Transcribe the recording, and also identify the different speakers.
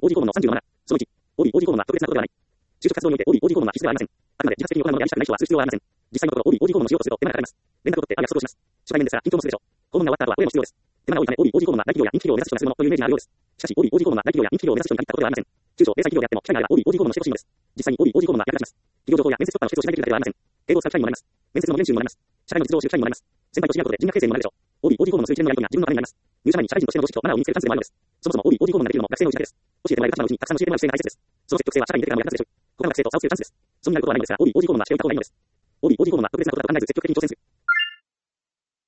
Speaker 1: OD 項目の37。その1、OD 項目は特別なことではない。就職活動において OD 項目は必須ではありません。あくまで自発的に行うものであり、したくない人はする必要はありません。実際のところ OD 項目の使用とすると手間がかかります。連絡を取ってある約束をします。初対面ですから緊張もするでしょう。訪問が終わった後は声も必要です。手間が多いため OD 項目は大企業や人気企業を目指す人がするものというイメージがあるようです。しかし OD 項目は大企業や人気企業を目指す人に限ったことではありません。中小零細企業であっても機会があれば OD 項目のしてほしいのです。実際に OD 項目は役立ちます。企業情報や面接突破の施設をしないといけないだけではありません。英語を使う機会にもなります。面接の練習にもなります。社会の実情を知る機会にもなります。先輩と知り合うことで人脈形成にもなるでしょう。OD 項目の数一連のやり取りが自分のためになります。入社前に社会人としての常識とマナーを身につけるチャンスでもあるのです。そもそも OD 項目ができるのも学生のうちだけです。教えてもらえる価値のうちにたくさん教えてもらう姿勢が大切です。その積極性は社会に出てからも役立つでしょう。他の学生と差をつけるチャンスです。そうになることはないのですが OD 項目が試合を行った方がいいのです。OD 項目は特別なことだと考えず積極的に挑戦する。